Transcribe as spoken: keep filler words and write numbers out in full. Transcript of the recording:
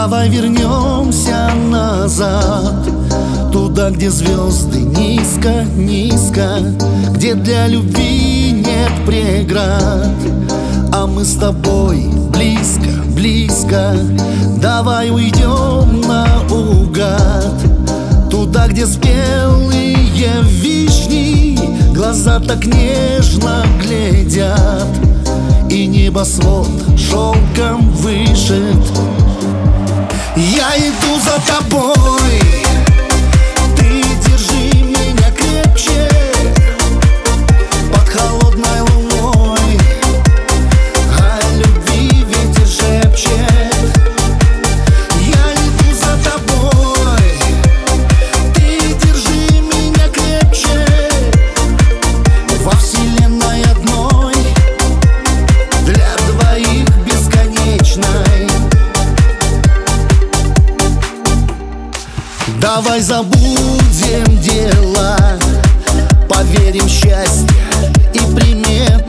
Давай вернемся назад, туда, где звезды низко, низко, где для любви нет преград. А мы с тобой близко, близко. Давай уйдем наугад, туда, где спелые вишни глаза так нежно глядят, и небосвод шелком вышит. Я иду за тобой, ты держи меня крепче. Под холодной луной о любви ветер шепчет. Я иду за тобой, ты держи меня крепче. Во вселенной одной, для двоих бесконечной. Давай забудем дела, поверим в счастье и примет.